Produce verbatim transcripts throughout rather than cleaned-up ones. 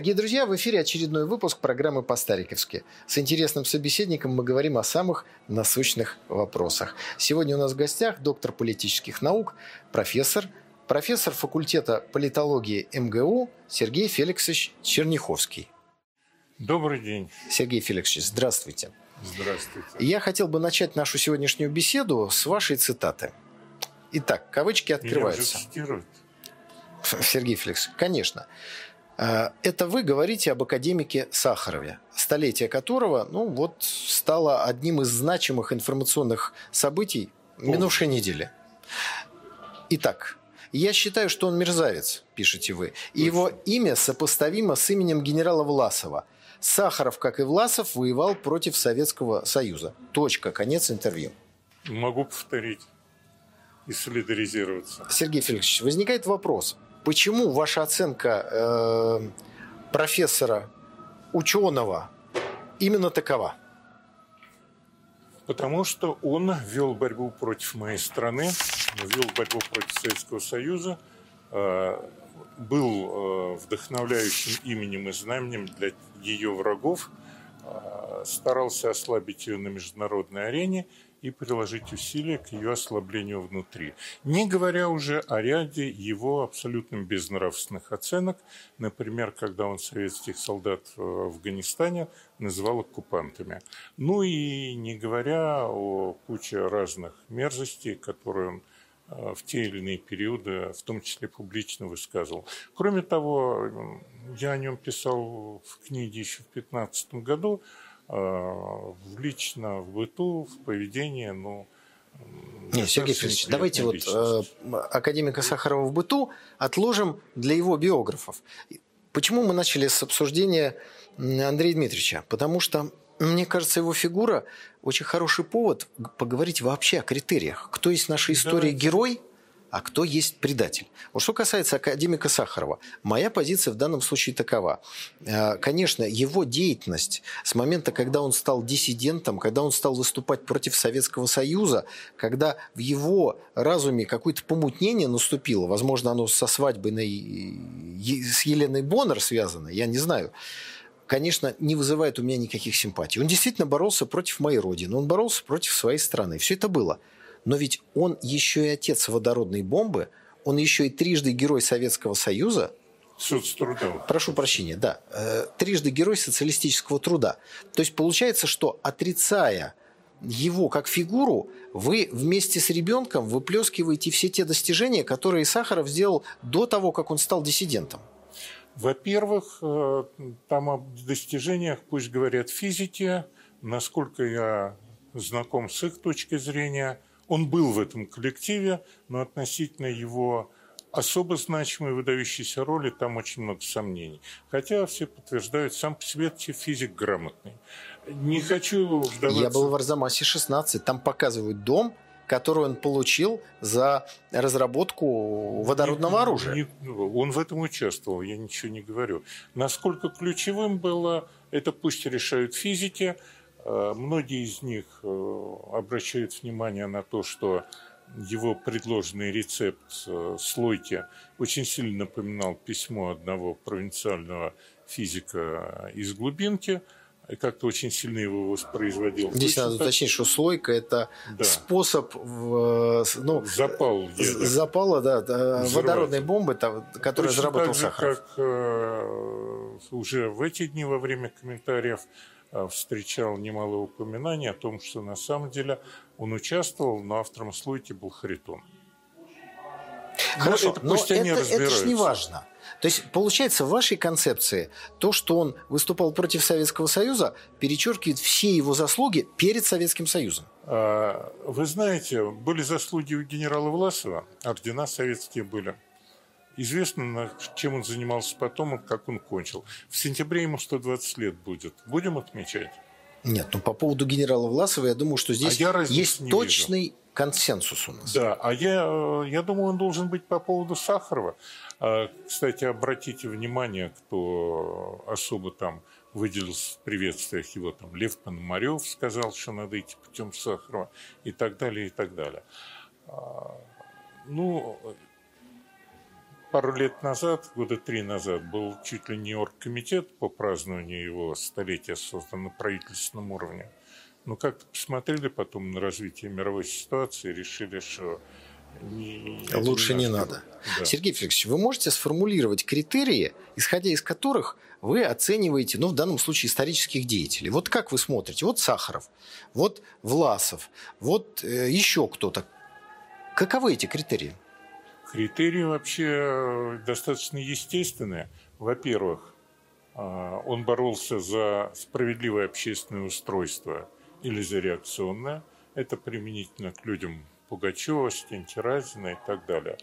Дорогие друзья, в эфире очередной выпуск программы «По-стариковски». С интересным собеседником мы говорим о самых насущных вопросах. Сегодня у нас в гостях доктор политических наук, профессор, профессор факультета политологии эм гэ у Сергей Феликсович Черняховский. Добрый день. Сергей Феликсович, здравствуйте. Здравствуйте. Я хотел бы начать нашу сегодняшнюю беседу с вашей цитаты. Итак, кавычки открываются. Меня уже цитируют. Сергей Феликсович, конечно. Это вы говорите об академике Сахарове, столетие которого, ну вот, стало одним из значимых информационных событий минувшей недели. Итак, я считаю, что он мерзавец, пишете вы, и его имя сопоставимо с именем генерала Власова. Сахаров, как и Власов, воевал против Советского Союза. Точка. Конец интервью. Могу повторить и солидаризироваться. Сергей Феликсович, возникает вопрос. Почему ваша оценка э, профессора, ученого именно такова? Потому что он вел борьбу против моей страны, вел борьбу против Советского Союза, э, был э, вдохновляющим именем и знаменем для ее врагов, э, старался ослабить ее на международной арене и приложить усилия к ее ослаблению внутри. Не говоря уже о ряде его абсолютно безнравственных оценок, например, когда он советских солдат в Афганистане называл оккупантами. Ну и не говоря о куче разных мерзостей, которые он в те или иные периоды, в том числе публично, высказывал. Кроме того, я о нем писал в книге еще в две тысячи пятнадцатом году, в лично, в быту, в поведении, ну... Нет, Сергей Федорович, давайте вот э, академика Сахарова в быту отложим для его биографов. Почему мы начали с обсуждения Андрея Дмитриевича? Потому что, мне кажется, его фигура очень хороший повод поговорить вообще о критериях. Кто есть в нашей истории Давайте. герой, а кто есть предатель. Вот что касается академика Сахарова, моя позиция в данном случае такова. Конечно, его деятельность с момента, когда он стал диссидентом, когда он стал выступать против Советского Союза, когда в его разуме какое-то помутнение наступило, возможно, оно со свадьбой с Еленой Боннер связано, я не знаю, конечно, не вызывает у меня никаких симпатий. Он действительно боролся против моей родины, он боролся против своей страны. Все это было. Но ведь он еще и отец водородной бомбы, он еще и трижды герой Советского Союза. Соцтруда. Прошу прощения, да. Э, трижды герой социалистического труда. То есть получается, что отрицая его как фигуру, вы вместе с ребенком выплескиваете все те достижения, которые Сахаров сделал до того, как он стал диссидентом. Во-первых, там о достижениях пусть говорят физики. Насколько я знаком с их точки зрения, он был в этом коллективе, но относительно его особо значимой выдающейся роли там очень много сомнений. Хотя все подтверждают, сам по себе физик грамотный. Не хочу вдаваться... Я был в Арзамасе шестнадцать, там показывают дом, который он получил за разработку водородного не, оружия. Не, он в этом участвовал, я ничего не говорю. Насколько ключевым было, это пусть решают физики. Многие из них обращают внимание на то, что его предложенный рецепт слойки очень сильно напоминал письмо одного провинциального физика из глубинки, и как-то очень сильно его воспроизводил. Здесь Точно надо так... уточнить, что слойка – это да. способ ну, Запал запала да, водородной бомбы, которую разработал Сахаров. Как э, уже в эти дни во время комментариев встречал немало упоминаний о том, что на самом деле он участвовал, но автором слойки был Харитон. Хорошо, но это, но это, это же не важно. То есть, получается, в вашей концепции то, что он выступал против Советского Союза, перечеркивает все его заслуги перед Советским Союзом. Вы знаете, были заслуги у генерала Власова, ордена советские были. Известно, чем он занимался потом, как он кончил. В сентябре ему сто двадцать лет будет. Будем отмечать? Нет, ну по поводу генерала Власова, я думаю, что здесь а есть точный вижу. консенсус у нас. Да, а я, я думаю, он должен быть по поводу Сахарова. Кстати, обратите внимание, кто особо там выделился в приветствиях его, там Лев Пономарев сказал, что надо идти путем Сахарова, и так далее, и так далее. Ну... пару лет назад, года три назад, был чуть ли не оргкомитет по празднованию его столетия, создан на правительственном уровне. Но как-то посмотрели потом на развитие мировой ситуации и решили, что не, лучше не, не надо. Да. Сергей Феликсович, вы можете сформулировать критерии, исходя из которых вы оцениваете, ну, в данном случае, исторических деятелей? Вот как вы смотрите? Вот Сахаров, вот Власов, вот э, еще кто-то. Каковы эти критерии? Критерии вообще достаточно естественные. Во-первых, он боролся за справедливое общественное устройство или за реакционное. Это применительно к людям Пугачева, Стенти-Разина и так далее.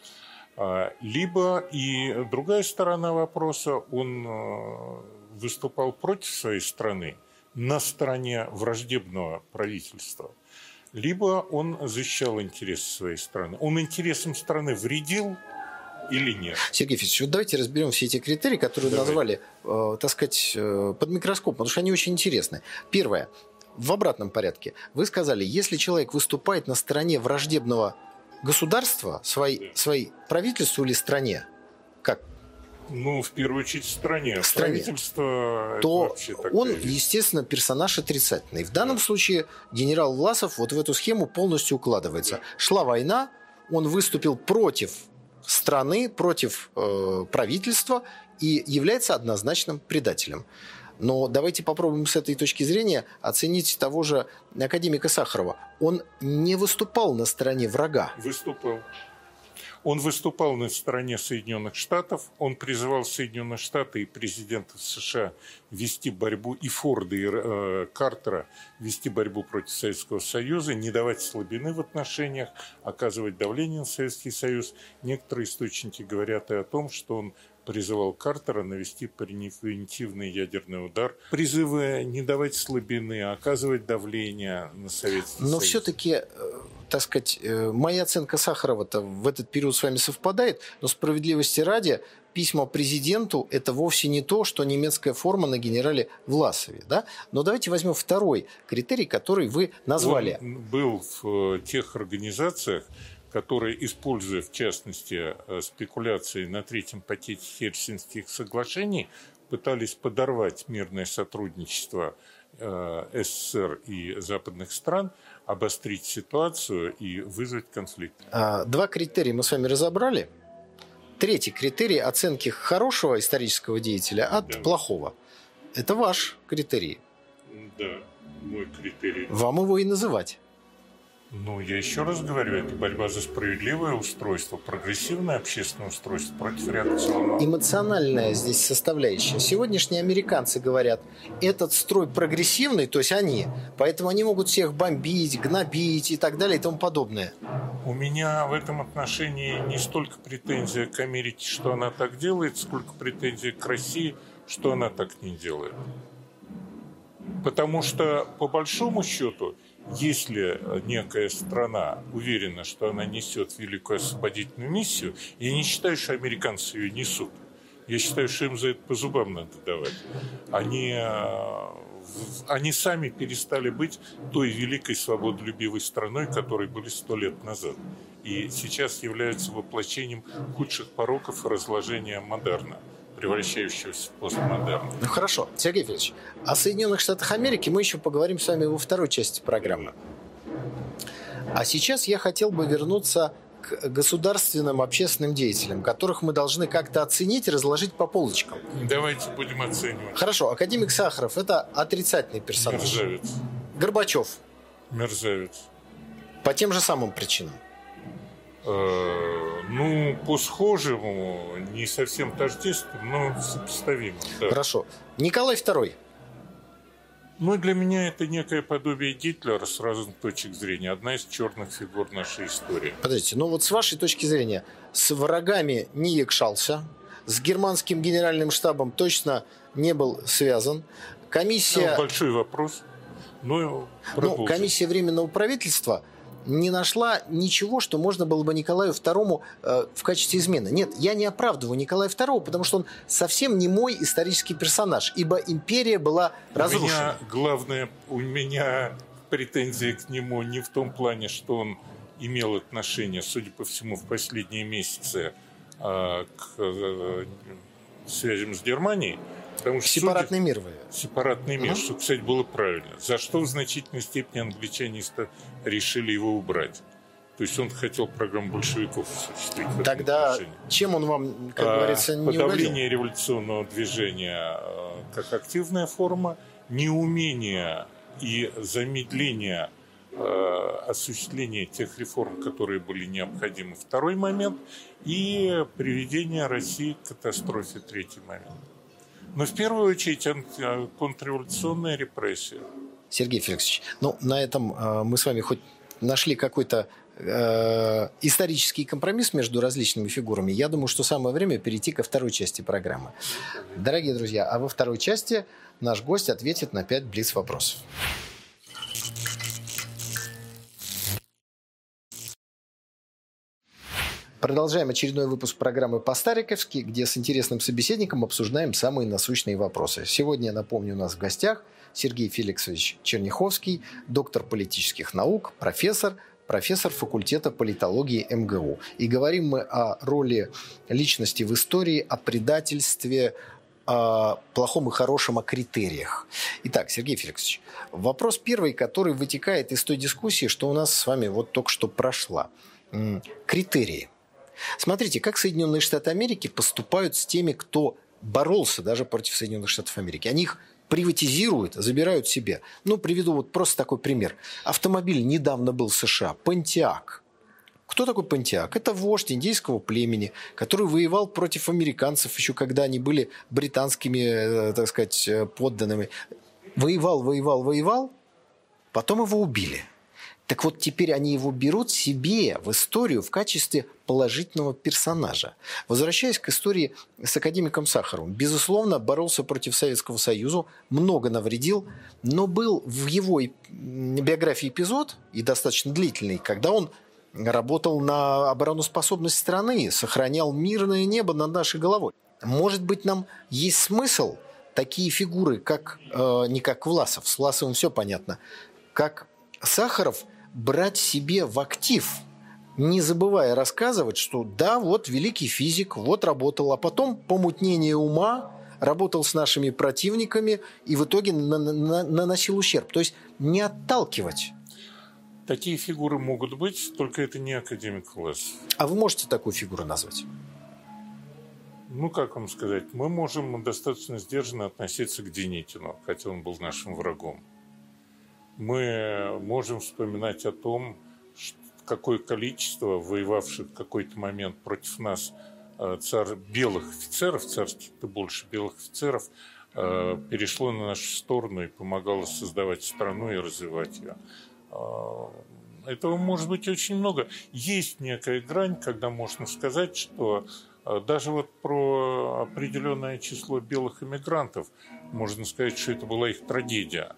Либо и другая сторона вопроса, он выступал против своей страны на стороне враждебного правительства. Либо он защищал интересы своей страны. Он интересам страны вредил или нет? Сергей Федорович, вот давайте разберем все эти критерии, которые Давай. назвали, э, так сказать, э, под микроскопом, потому что они очень интересны. Первое. В обратном порядке. Вы сказали, если человек выступает на стороне враждебного государства, своей, да. своей правительству или стране, как? Ну, в первую очередь, в стране. В стране. Правительство то он, вещь. естественно, персонаж отрицательный. В данном да. случае генерал Власов вот в эту схему полностью укладывается. Да. Шла война, он выступил против страны, против э, правительства и является однозначным предателем. Но давайте попробуем с этой точки зрения оценить того же академика Сахарова. Он не выступал на стороне врага. Выступал. Он выступал на стороне Соединенных Штатов, он призывал Соединенные Штаты и президентов США вести борьбу, и Форда, и э, Картера вести борьбу против Советского Союза, не давать слабины в отношениях, оказывать давление на Советский Союз. Некоторые источники говорят и о том, что он призывал Картера навести превентивный ядерный удар, призывая не давать слабины, а оказывать давление на Советский Но Союз. Но все-таки, так сказать, моя оценка Сахарова-то в этот период с вами совпадает, но справедливости ради, письма президенту – это вовсе не то, что немецкая форма на генерале Власове. Да? Но давайте возьмем второй критерий, который вы назвали. Он был в тех организациях, которые, используя, в частности, спекуляции на третьем пакете Хельсинских соглашений, пытались подорвать мирное сотрудничество СССР и западных стран, обострить ситуацию и вызвать конфликт. Два критерия мы с вами разобрали. Третий критерий оценки хорошего исторического деятеля от да. плохого. Это ваш критерий. Да, мой критерий. Вам его и называть. Ну, я еще раз говорю, это борьба за справедливое устройство, прогрессивное общественное устройство против реакционного. Эмоциональная здесь составляющая. Сегодняшние американцы говорят, этот строй прогрессивный, то есть они, поэтому они могут всех бомбить, гнобить и так далее и тому подобное. У меня в этом отношении не столько претензия к Америке, что она так делает, сколько претензия к России, что она так не делает. Потому что, по большому счету, если некая страна уверена, что она несет великую освободительную миссию, я не считаю, что американцы ее несут. Я считаю, что им за это по зубам надо давать. Они, они сами перестали быть той великой свободолюбивой страной, которой были сто лет назад. И сейчас являются воплощением худших пороков и разложения модерна, превращающегося в постмодерн. Ну хорошо, Сергей Федорович, о Соединенных Штатах Америки мы еще поговорим с вами во второй части программы. А сейчас я хотел бы вернуться к государственным общественным деятелям, которых мы должны как-то оценить и разложить по полочкам. Давайте будем оценивать. Хорошо, академик Сахаров – это отрицательный персонаж. Мерзавец. Горбачев. Мерзавец. По тем же самым причинам. Ну, по схожему, не совсем тождественным, но сопоставимым. Да. Хорошо. Николай Второй. Ну, для меня это некое подобие Гитлера с разных точек зрения. Одна из черных фигур нашей истории. Подождите, ну вот с вашей точки зрения, с врагами не якшался, с германским генеральным штабом точно не был связан. Комиссия... Ну, большой вопрос. Ну, ну, комиссия Временного правительства не нашла ничего, что можно было бы Николаю Второму э, в качестве измены. Нет, я не оправдываю Николая Второго, потому что он совсем не мой исторический персонаж, ибо империя была разрушена. У меня главное, у меня претензия к нему не в том плане, что он имел отношение, судя по всему, в последние месяцы к связям с Германией. Потому что сепаратный судя... мир вы. Сепаратный мир, угу. что, кстати, было правильно. За что в значительной степени англичане решили его убрать. То есть он хотел программу большевиков осуществить. Тогда чем он вам, как говорится, не угодил? Подавление революционного движения как активная форма, неумение и замедление осуществления тех реформ, которые были необходимы, второй момент, и приведение России к катастрофе, третий момент. Но в первую очередь контрреволюционная репрессия. Сергей Феликсович, ну на этом э, мы с вами хоть нашли какой-то э, исторический компромисс между различными фигурами. Я думаю, что самое время перейти ко второй части программы. Дорогие друзья, а во второй части наш гость ответит на пять блиц-вопросов. Продолжаем очередной выпуск программы «По-стариковски», где с интересным собеседником обсуждаем самые насущные вопросы. Сегодня, напомню, у нас в гостях Сергей Феликсович Черняховский, доктор политических наук, профессор, профессор факультета политологии эм гэ у. И говорим мы о роли личности в истории, о предательстве, о плохом и хорошем, о критериях. Итак, Сергей Феликсович, вопрос первый, который вытекает из той дискуссии, что у нас с вами вот только что прошла. Критерии. Смотрите, как Соединенные Штаты Америки поступают с теми, кто боролся даже против Соединенных Штатов Америки. Они их приватизируют, забирают себе. Ну, приведу вот просто такой пример. Автомобиль недавно был в США, Pontiac. Кто такой Pontiac? Это вождь индейского племени, который воевал против американцев еще когда они были британскими, так сказать, подданными. Воевал, воевал, воевал, потом его убили. Так вот, теперь они его берут себе в историю в качестве положительного персонажа. Возвращаясь к истории с академиком Сахаровым. Безусловно, боролся против Советского Союза, много навредил, но был в его биографии эпизод, и достаточно длительный, когда он работал на обороноспособность страны, сохранял мирное небо над нашей головой. Может быть, нам есть смысл такие фигуры, как, э, не как Власов, с Власовым все понятно, как Сахаров, брать себе в актив, не забывая рассказывать, что да, вот великий физик, вот работал, а потом помутнение ума, работал с нашими противниками и в итоге на- на- наносил ущерб. То есть не отталкивать. Такие фигуры могут быть, только это не академик Власов. А вы можете такую фигуру назвать? Ну, как вам сказать, мы можем достаточно сдержанно относиться к Деникину, хотя он был нашим врагом. Мы можем вспоминать о том, какое количество воевавших в какой-то момент против нас цар, белых офицеров, царских-то больше белых офицеров, перешло на нашу сторону и помогало создавать страну и развивать ее. Этого может быть очень много. Есть некая грань, когда можно сказать, что даже вот про определенное число белых эмигрантов можно сказать, что это была их трагедия.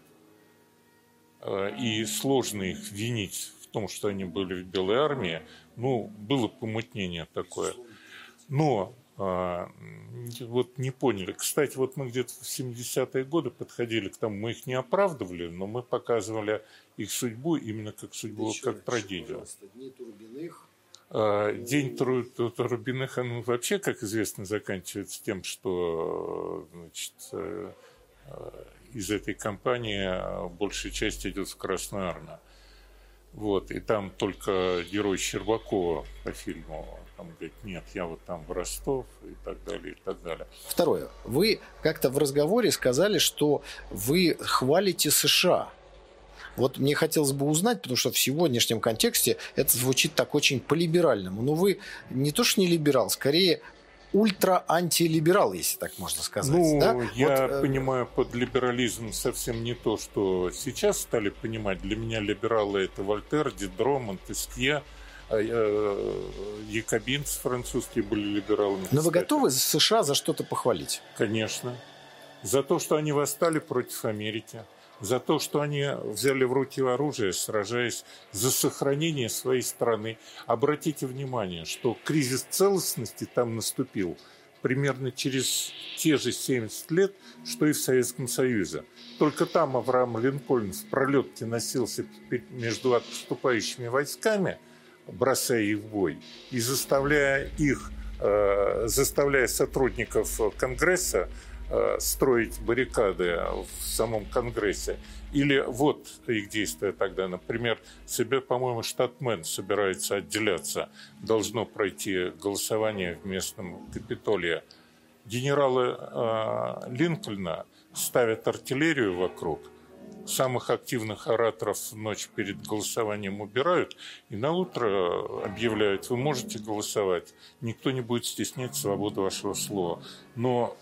И сложно их винить в том, что они были в Белой армии. Ну, было помутнение такое. Но а, вот не поняли. Кстати, вот мы где-то в семидесятые годы подходили к тому, мы их не оправдывали, но мы показывали их судьбу именно как судьбу, да как трагедию. Дни Турбиных. А, день Турбиных, он вообще, как известно, заканчивается тем, что, значит, из этой кампании большая часть идет в Красную армию. Вот. И там только герой Щербакова по фильму там говорит, нет, я вот там в Ростов и так далее, и так далее. Второе. Вы как-то в разговоре сказали, что вы хвалите США. Вот мне хотелось бы узнать, потому что в сегодняшнем контексте это звучит так очень по-либеральному. Но вы не то что не либерал, скорее ультра-антилиберал, если так можно сказать. Ну, да? я вот, понимаю под либерализмом совсем не то, что сейчас стали понимать. Для меня либералы – это Вольтер, Дидро, Монтескье, якобинцы французские были либералами. Но вы готовы США за что-то похвалить? Конечно. За то, что они восстали против Америки. За то, что они взяли в руки оружие, сражаясь за сохранение своей страны. Обратите внимание, что кризис целостности там наступил примерно через те же семьдесят лет, что и в Советском Союзе. Только там Авраам Линкольн в пролетке носился между отступающими войсками, бросая их в бой, и заставляя их заставляя сотрудников Конгресса строить баррикады в самом Конгрессе. Или вот их действия тогда, например, себе, по-моему, штат Мэн собирается отделяться, должно пройти голосование в местном Капитолии. Генералы э, Линкольна ставят артиллерию вокруг, самых активных ораторов ночь перед голосованием убирают, и на утро объявляют: вы можете голосовать, никто не будет стеснять свободу вашего слова. Но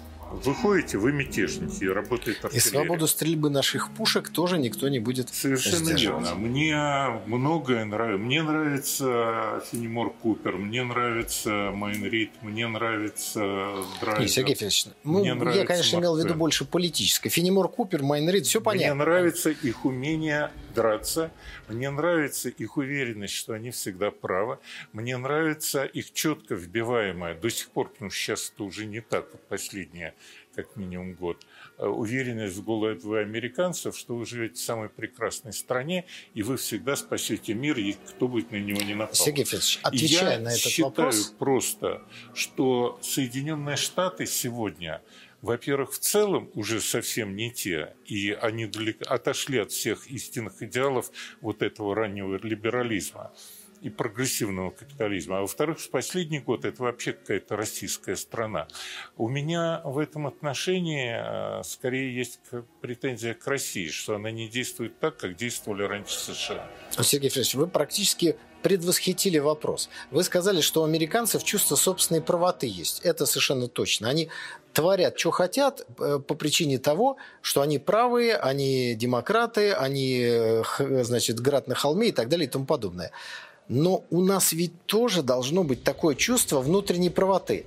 вы ходите, вы мятежники, и работает артиллерия. И свободу стрельбы наших пушек тоже никто не будет Совершенно сдерживать. верно. Мне многое нравится. Мне нравится Фенемор Купер, мне нравится Майн Рид, мне нравится Драйзер. Сергей Федорович, ну, я, конечно, имел в виду больше политическое. Фенемор Купер, Майн Рид, все понятно. Мне нравится их умение драться, мне нравится их уверенность, что они всегда правы, мне нравится их четко вбиваемая, до сих пор, потому что сейчас это уже не так, последнее, как минимум год, уверенность в голове американцев, что вы живете в самой прекрасной стране, и вы всегда спасете мир, и кто будет на него не напал. Сергей Федорович, отвечая на этот вопрос... Я считаю просто, что Соединенные Штаты сегодня... Во-первых, в целом уже совсем не те, и они далеко отошли от всех истинных идеалов вот этого раннего либерализма и прогрессивного капитализма. А во-вторых, в последний год это вообще какая-то российская страна. У меня в этом отношении скорее есть претензия к России, что она не действует так, как действовали раньше США. Сергей Федорович, вы практически предвосхитили вопрос. Вы сказали, что у американцев чувство собственной правоты есть. Это совершенно точно. Они творят, что хотят, по причине того, что они правые, они демократы, они, значит, град на холме и так далее и тому подобное. Но у нас ведь тоже должно быть такое чувство внутренней правоты.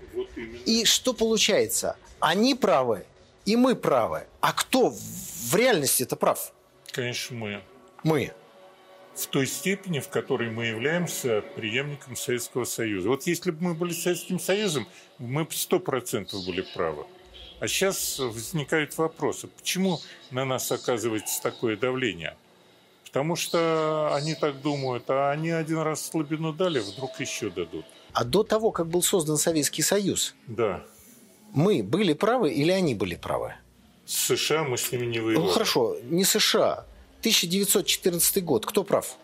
И что получается? Они правы, и мы правы. А кто в реальности-то прав? Конечно, мы. Мы. В той степени, в которой мы являемся преемником Советского Союза. Вот если бы мы были Советским Союзом, мы бы сто процентов были правы. А сейчас возникают вопросы, почему на нас оказывается такое давление? Потому что они так думают, а они один раз слабину дали, вдруг еще дадут. А до того, как был создан Советский Союз, да. мы были правы или они были правы? С США мы с ними не воевали. Ну хорошо, не США. тысяча девятьсот четырнадцатый год. Кто прав?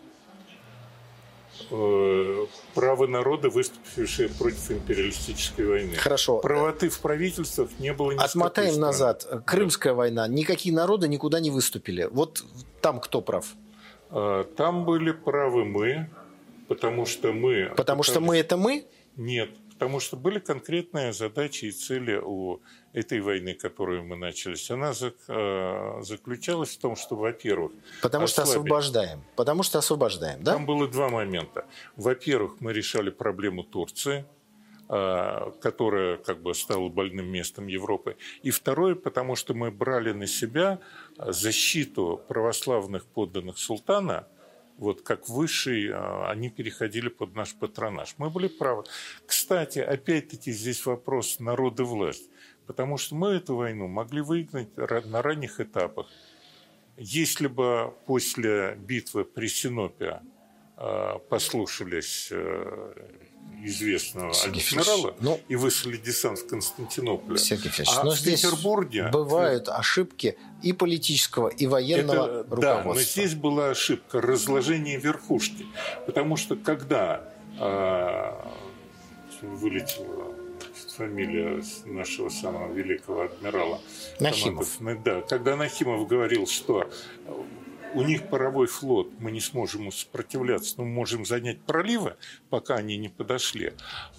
Право народа, выступившие против империалистической войны. Хорошо. Правоты в правительствах не было ни с какой стороны. Отмотаем назад. Крымская да. война. Никакие народы никуда не выступили. Вот там кто прав? Там были правы мы, потому что мы... Потому пытались... что мы – это мы? Нет. Потому что были конкретные задачи и цели у этой войны, которую мы начали. Она заключалась в том, что, во-первых... Потому ослабить. что освобождаем. Потому что освобождаем, да? Там было два момента. Во-первых, мы решали проблему Турции, которая как бы стала больным местом Европы. И второе, потому что мы брали на себя защиту православных подданных султана, вот как высший, они переходили под наш патронаж. Мы были правы. Кстати, опять-таки здесь вопрос народа и власть. Потому что мы эту войну могли выиграть на ранних этапах. Если бы после битвы при Синопе послушались известного адмирала ну, и выслали десант в Константинополе. А но в Петербурге бывают ошибки и политического, и военного это, руководства. Да, но здесь была ошибка разложения верхушки. Потому что когда а, вылетела фамилия нашего самого великого адмирала Нахимов. Томатов, да, когда Нахимов говорил, что у них паровой флот, мы не сможем сопротивляться, но мы можем занять проливы, пока они не подошли.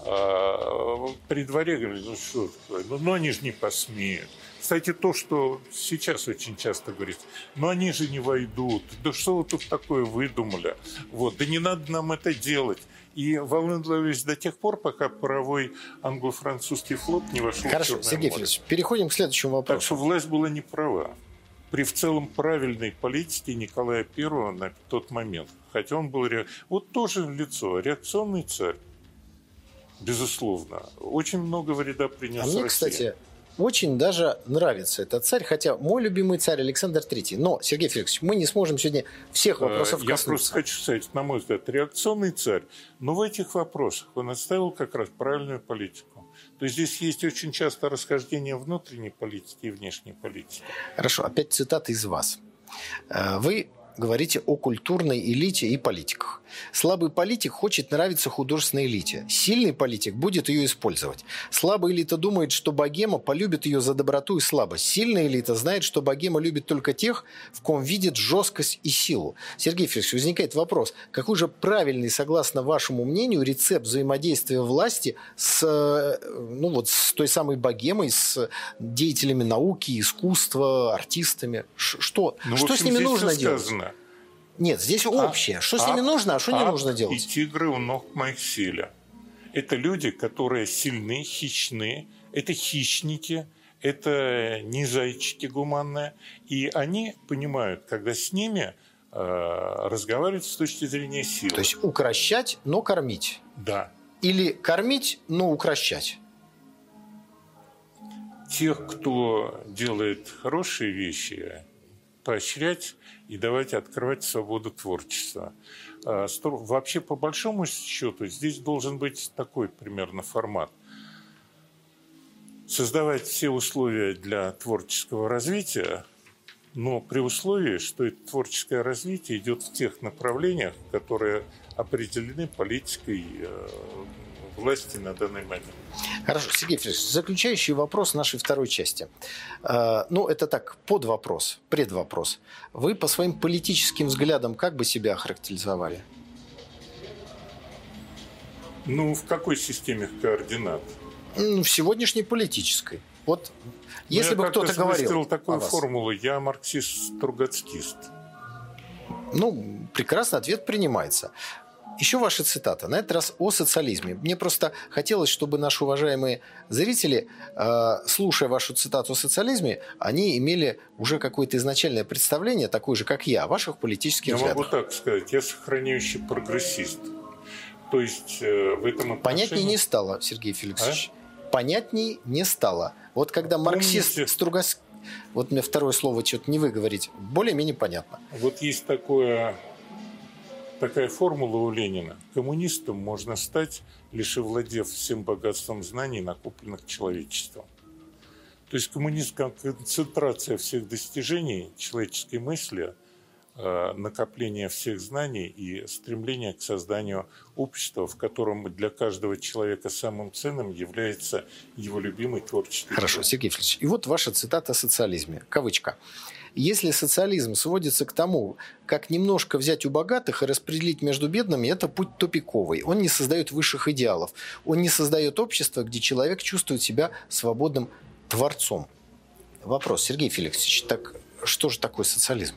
А при дворе говорили, ну что, ну, ну они же не посмеют. Кстати, то, что сейчас очень часто говорится, ну они же не войдут, да что вы тут такое выдумали, вот, да не надо нам это делать. И волновались до тех пор, пока паровой англо-французский флот не вошел Хорошо, в Черное Сергей море. Федорович, переходим к следующему вопросу. Так что власть была не права. При в целом правильной политике Николая Первого на тот момент. Хотя он был... Ре... Вот тоже лицо, реакционный царь. Безусловно. Очень много вреда принес А мне, России. кстати, очень даже нравится этот царь, хотя мой любимый царь Александр Третий. Но, Сергей Феликсович, мы не сможем сегодня всех вопросов коснуться. Я просто хочу сказать, на мой взгляд, реакционный царь, но в этих вопросах он отставил как раз правильную политику. То есть здесь есть очень часто расхождение внутренней политики и внешней политики. Хорошо, опять цитата из вас. Вы говорите о культурной элите и политиках. Слабый политик хочет нравиться художественной элите. Сильный политик будет ее использовать. Слабая элита думает, что богема полюбит ее за доброту и слабость. Сильная элита знает, что богема любит только тех, в ком видит жесткость и силу. Сергей Феликсович, возникает вопрос, какой же правильный, согласно вашему мнению, рецепт взаимодействия власти с, ну вот, с той самой богемой, с деятелями науки, искусства, артистами? Что, ну, что общем, с ними нужно делать? Сказано. Нет, здесь общее. Что с ними нужно, а что не нужно делать? И тигры у ног моих силе. Это люди, которые сильны, хищны. Это хищники. Это не зайчики гуманные. И они понимают, когда с ними э, разговаривать с точки зрения силы. То есть укрощать, но кормить. Да. Или кормить, но укрощать. Тех, кто делает хорошие вещи, поощрять и давать открывать свободу творчества. Вообще, по большому счету, здесь должен быть такой примерно формат. Создавать все условия для творческого развития, но при условии, что это творческое развитие идет в тех направлениях, которые определены политикой власти на данный момент. Хорошо, Сергей Федорович, заключающий вопрос нашей второй части. Э, ну, это так, подвопрос, предвопрос. Вы по своим политическим взглядам как бы себя охарактеризовали? Ну, в какой системе координат? Ну, в сегодняшней политической. Вот, если ну, бы кто-то говорил... Я такую формулу, я марксист-тругоцкист. Ну, прекрасно, ответ принимается. Еще ваша цитата, на этот раз о социализме. Мне просто хотелось, чтобы наши уважаемые зрители, слушая вашу цитату о социализме, они имели уже какое-то изначальное представление, такое же, как я, о ваших политических я взглядах. Я могу так сказать, я сохраняющий прогрессист. То есть в этом отношении... Понятнее не стало, Сергей Феликсович. А? Понятнее не стало. Вот когда марксист Помните... Стругацкий... Вот мне второе слово что-то не вы говорите. Более-менее понятно. Вот есть такое... Такая формула у Ленина. Коммунистом можно стать, лишь овладев всем богатством знаний, накопленных человечеством. То есть коммунизм как концентрация всех достижений человеческой мысли, накопление всех знаний и стремление к созданию общества, в котором для каждого человека самым ценным является его любимый творческий. Хорошо, Сергей Федорович. И вот ваша цитата о социализме. Кавычка. Если социализм сводится к тому, как немножко взять у богатых и распределить между бедными, это путь тупиковый. Он не создает высших идеалов. Он не создает общество, где человек чувствует себя свободным творцом. Вопрос, Сергей Феликсович, так что же такое социализм?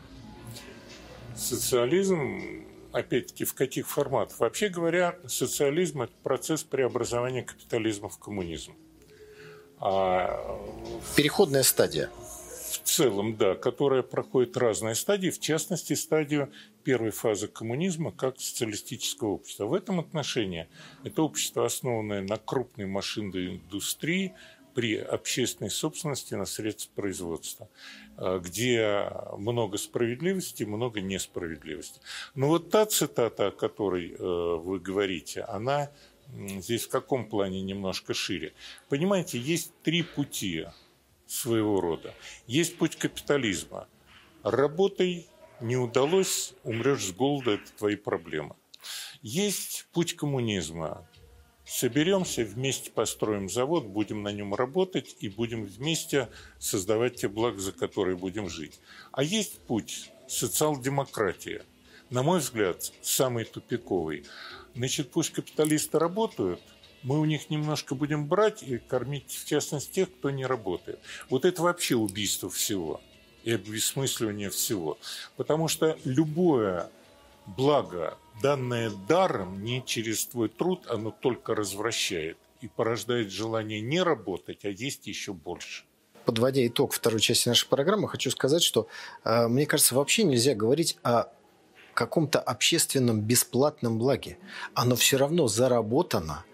Социализм, опять-таки, в каких форматах? Вообще говоря, социализм – это процесс преобразования капитализма в коммунизм. А... Переходная стадия. В целом, да, которая проходит разные стадии, в частности, стадию первой фазы коммунизма как социалистического общества. В этом отношении это общество, основанное на крупной машинной индустрии при общественной собственности на средства производства, где много справедливости, много несправедливости. Но вот та цитата, о которой вы говорите, она здесь в каком плане немножко шире? Понимаете, есть три пути своего рода. Есть путь капитализма. Работай, не удалось, умрешь с голода, это твои проблемы. Есть путь коммунизма. Соберемся, вместе построим завод, будем на нем работать и будем вместе создавать те блага, за которые будем жить. А есть путь социал-демократии. На мой взгляд, самый тупиковый. Значит, пусть капиталисты работают, мы у них немножко будем брать и кормить, в частности, тех, кто не работает. Вот это вообще убийство всего и обесмысливание всего. Потому что любое благо, данное даром, не через твой труд, оно только развращает и порождает желание не работать, а есть еще больше. Подводя итог второй части нашей программы, хочу сказать, что, э, мне кажется, вообще нельзя говорить о каком-то общественном бесплатном благе. Оно все равно заработано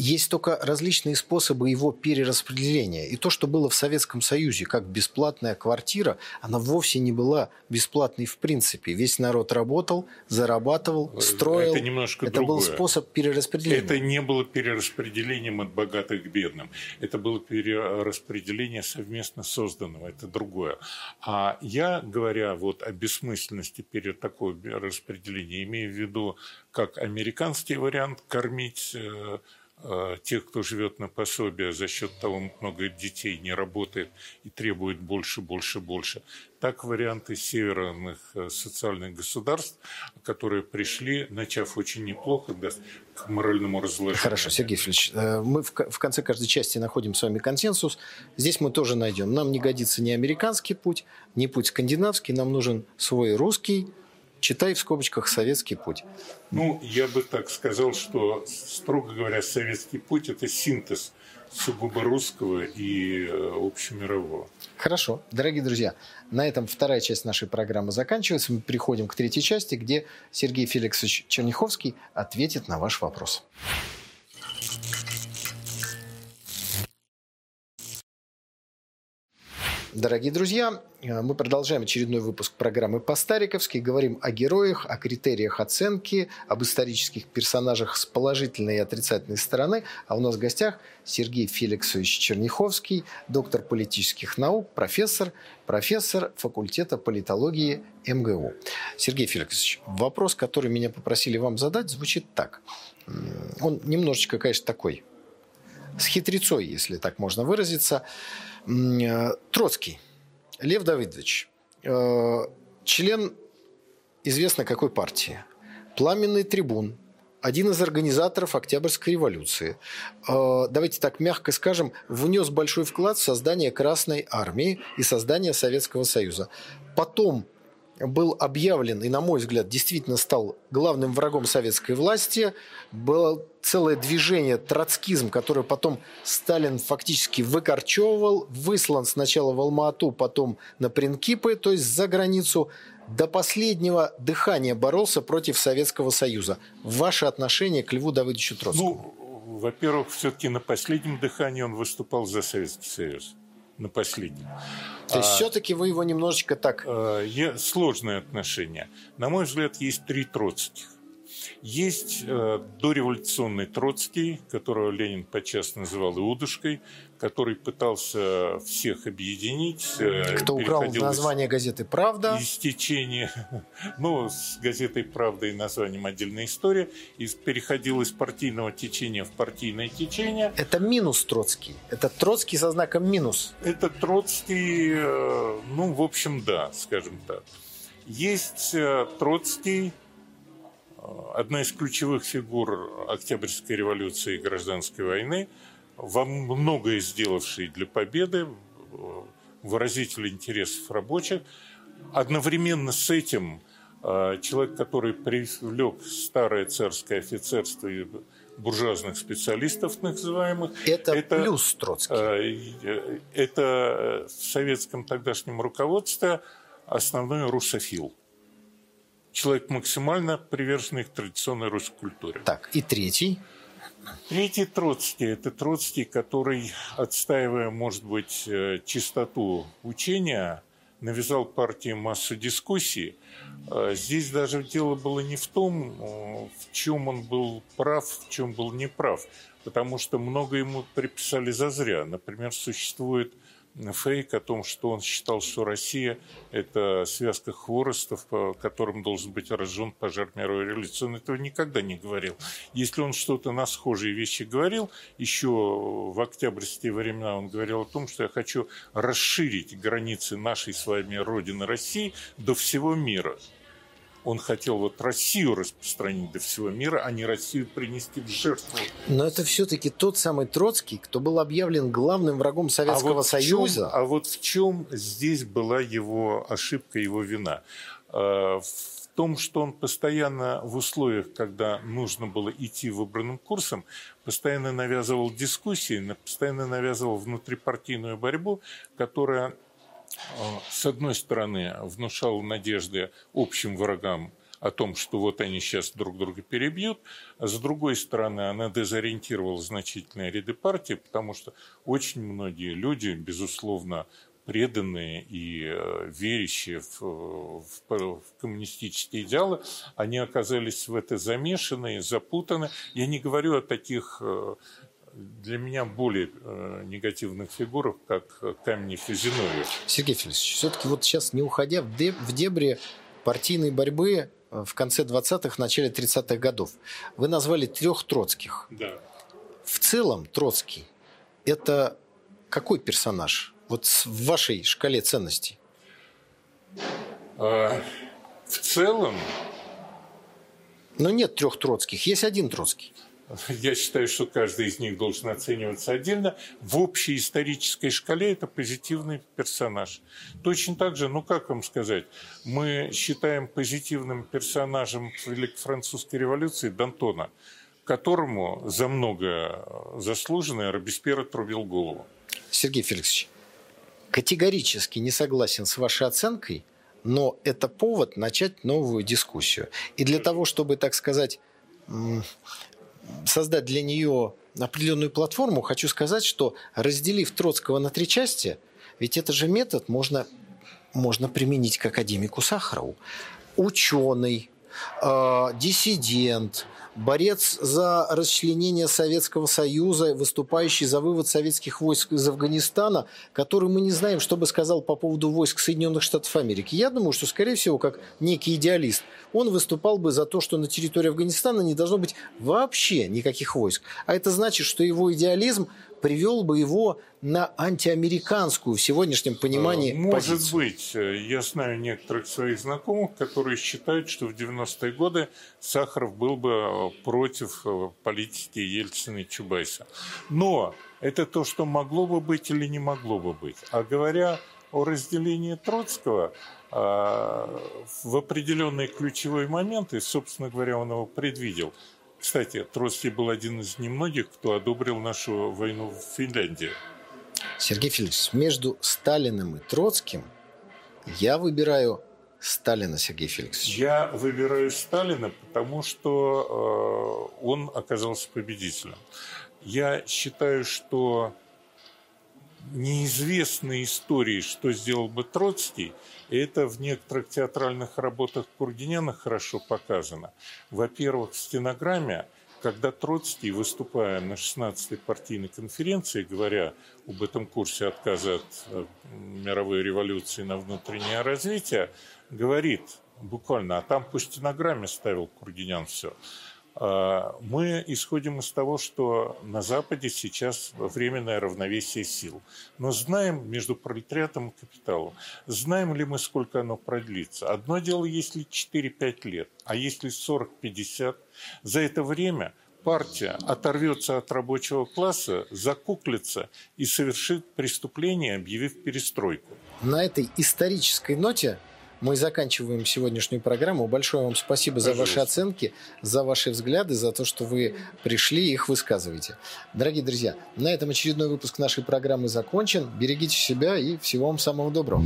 Есть только различные способы его перераспределения. И то, что было в Советском Союзе, как бесплатная квартира, она вовсе не была бесплатной в принципе. Весь народ работал, зарабатывал, строил. Это немножко Это другое. был способ перераспределения. Это не было перераспределением от богатых к бедным. Это было перераспределение совместно созданного. Это другое. А я, говоря вот о бессмысленности перед такого распределения, имею в виду как американский вариант кормить тех, кто живет на пособие, за счет того, много детей не работает и требует больше, больше, больше. Так варианты северных социальных государств, которые пришли, начав очень неплохо, да, к моральному разложению. Хорошо, Сергей Филиппович, мы в конце каждой части находим с вами консенсус. Здесь мы тоже найдем. Нам не годится ни американский путь, ни путь скандинавский. Нам нужен свой русский, читай в скобочках советский путь. Ну, я бы так сказал, что, строго говоря, советский путь – это синтез сугубо русского и общемирового. Хорошо. Дорогие друзья, на этом вторая часть нашей программы заканчивается. Мы переходим к третьей части, где Сергей Феликсович Черняховский ответит на ваш вопрос. Дорогие друзья, мы продолжаем очередной выпуск программы «По-стариковски». Говорим о героях, о критериях оценки, об исторических персонажах с положительной и отрицательной стороны. А у нас в гостях Сергей Феликсович Черняховский, доктор политических наук, профессор, профессор факультета политологии эм гэ у. Сергей Феликсович, вопрос, который меня попросили вам задать, звучит так. Он немножечко, конечно, такой, с хитрецой, если так можно выразиться. Троцкий Лев Давыдович, член известно какой партии, пламенный трибун, один из организаторов Октябрьской революции. Давайте так мягко скажем, внес большой вклад в создание Красной армии и создание Советского Союза. Потом был объявлен и, на мой взгляд, действительно стал главным врагом советской власти. Было целое движение троцкизм, которое потом Сталин фактически выкорчевывал, выслан сначала в Алма-Ату, потом на Принкипы, то есть за границу. До последнего дыхания боролся против Советского Союза. Ваше отношение к Льву Давыдовичу Троцкому? Ну, во-первых, все-таки на последнем дыхании он выступал за Советский Союз. На последнем. То есть а, все-таки вы его немножечко так... А, я, сложные отношения. На мой взгляд, есть три Троцких. Есть э, дореволюционный Троцкий, которого Ленин подчас называл Иудушкой, который пытался всех объединить. Э, Кто украл название газеты «Правда». Из течения, ну, с газетой «Правда» и названием «Отдельная история», и переходил из партийного течения в партийное течение. Это минус Троцкий. Это Троцкий со знаком минус. Это Троцкий, э, ну, в общем, да, скажем так. Есть э, Троцкий, одна из ключевых фигур Октябрьской революции и Гражданской войны, во многое сделавший для победы, выразитель интересов рабочих. Одновременно с этим человек, который привлек старое царское офицерство и буржуазных специалистов, называемых. Это, это плюс Троцкий. Это в советском тогдашнем руководстве основной русофил. Человек максимально приверженный к традиционной русской культуре. Так, и третий? Третий Троцкий. Это Троцкий, который, отстаивая, может быть, чистоту учения, навязал партии массу дискуссий. Здесь даже дело было не в том, в чем он был прав, в чем был неправ, потому что много ему приписали зазря. Например, существует фейк о том, что он считал, что Россия – это связка хворостов, по которым должен быть разжжен пожар мировой революции. Он этого никогда не говорил. Если он что-то на схожие вещи говорил, еще в октябрьские времена он говорил о том, что я хочу расширить границы нашей с вами Родины России до всего мира. Он хотел вот Россию распространить до всего мира, а не Россию принести в жертву. Но это все-таки тот самый Троцкий, кто был объявлен главным врагом Советского а вот Союза. Чем, а вот в чем здесь была его ошибка, его вина? В том, что он постоянно в условиях, когда нужно было идти выбранным курсом, постоянно навязывал дискуссии, постоянно навязывал внутрипартийную борьбу, которая, с одной стороны, внушала надежды общим врагам о том, что вот они сейчас друг друга перебьют. А с другой стороны, она дезориентировала значительные ряды партии, потому что очень многие люди, безусловно, преданные и верящие в, в, в коммунистические идеалы, они оказались в это замешаны, запутаны. Я не говорю о таких для меня более э, негативных фигурах, как Каменев и Зиновьев. Сергей Феликсович, все-таки вот сейчас, не уходя в, деб- в дебри партийной борьбы в конце двадцатых, начале тридцатых годов, вы назвали трех Троцких. Да. В целом Троцкий – это какой персонаж вот в вашей шкале ценностей? А, в целом… Но нет трех Троцких, есть один Троцкий. Я считаю, что каждый из них должен оцениваться отдельно. В общей исторической шкале это позитивный персонаж. Точно так же, ну как вам сказать, мы считаем позитивным персонажем Великой Французской революции Д'Антона, которому за многое заслуженное Робеспьер отрубил голову. Сергей Феликсович, категорически не согласен с вашей оценкой, но это повод начать новую дискуссию. И для того, чтобы, так сказать, создать для нее определенную платформу, хочу сказать, что разделив Троцкого на три части, ведь это же метод можно, можно применить к академику Сахарову. Ученый, э, диссидент, борец за расчленение Советского Союза, выступающий за вывод советских войск из Афганистана, который мы не знаем, что бы сказал по поводу войск Соединенных Штатов Америки. Я думаю, что, скорее всего, как некий идеалист, он выступал бы за то, что на территории Афганистана не должно быть вообще никаких войск. А это значит, что его идеализм привел бы его на антиамериканскую в сегодняшнем понимании Может позицию. быть. Я знаю некоторых своих знакомых, которые считают, что в девяностые годы Сахаров был бы против политики Ельцина и Чубайса. Но это то, что могло бы быть или не могло бы быть. А говоря о разделении Троцкого, в определенные ключевые моменты, собственно говоря, он его предвидел. Кстати, Троцкий был один из немногих, кто одобрил нашу войну в Финляндии. Сергей Феликсович, между Сталиным и Троцким я выбираю Сталина, Сергей Феликсович. Я выбираю Сталина, потому что э, он оказался победителем. Я считаю, что неизвестной истории, что сделал бы Троцкий, и это в некоторых театральных работах Кургиняна хорошо показано. Во-первых, в стенограмме, когда Троцкий, выступая на шестнадцатой партийной конференции, говоря об этом курсе отказа от мировой революции на внутреннее развитие, говорит буквально, а там по стенограмме ставил Кургинян все. Мы исходим из того, что на Западе сейчас временное равновесие сил. Но знаем между пролетариатом и капиталом, знаем ли мы, сколько оно продлится? Одно дело, если четыре-пять лет, а если сорок-пятьдесят, за это время партия оторвется от рабочего класса, закуклится и совершит преступление, объявив перестройку. На этой исторической ноте мы заканчиваем сегодняшнюю программу. Большое вам спасибо Пожалуйста. За ваши оценки, за ваши взгляды, за то, что вы пришли и их высказываете. Дорогие друзья, на этом очередной выпуск нашей программы закончен. Берегите себя и всего вам самого доброго.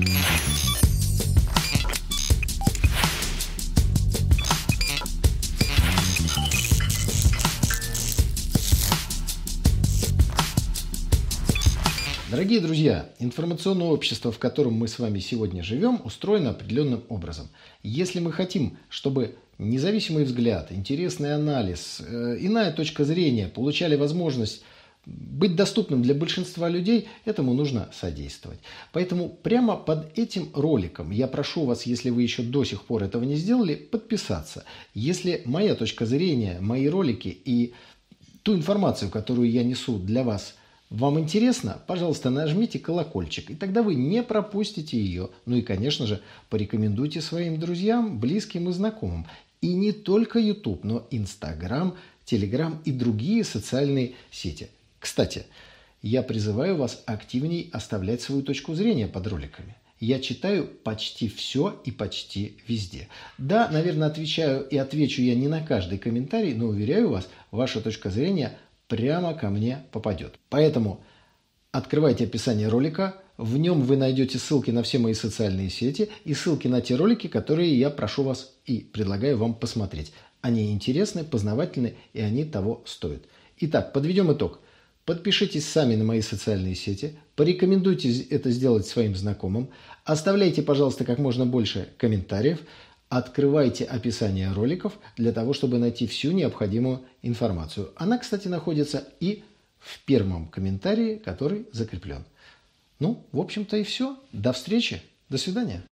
Дорогие друзья, информационное общество, в котором мы с вами сегодня живем, устроено определенным образом. Если мы хотим, чтобы независимый взгляд, интересный анализ, э, иная точка зрения получали возможность быть доступным для большинства людей, этому нужно содействовать. Поэтому прямо под этим роликом я прошу вас, если вы еще до сих пор этого не сделали, подписаться. Если моя точка зрения, мои ролики и ту информацию, которую я несу для вас, вам интересно? Пожалуйста, нажмите колокольчик, и тогда вы не пропустите ее. Ну и, конечно же, порекомендуйте своим друзьям, близким и знакомым. И не только YouTube, но Instagram, Telegram и другие социальные сети. Кстати, я призываю вас активней оставлять свою точку зрения под роликами. Я читаю почти все и почти везде. Да, наверное, отвечаю и отвечу я не на каждый комментарий, но уверяю вас, ваша точка зрения прямо ко мне попадет. Поэтому открывайте описание ролика, В нем вы найдете ссылки на все мои социальные сети и ссылки на те ролики, которые я прошу вас и предлагаю вам посмотреть. Они интересны, познавательны, и они того стоят. Итак, подведем итог. Подпишитесь сами на мои социальные сети, порекомендуйте это сделать своим знакомым, оставляйте, пожалуйста, как можно больше комментариев, открывайте описание роликов для того, чтобы найти всю необходимую информацию. Она, кстати, находится и в первом комментарии, который закреплен. Ну, в общем-то и все. До встречи. До свидания.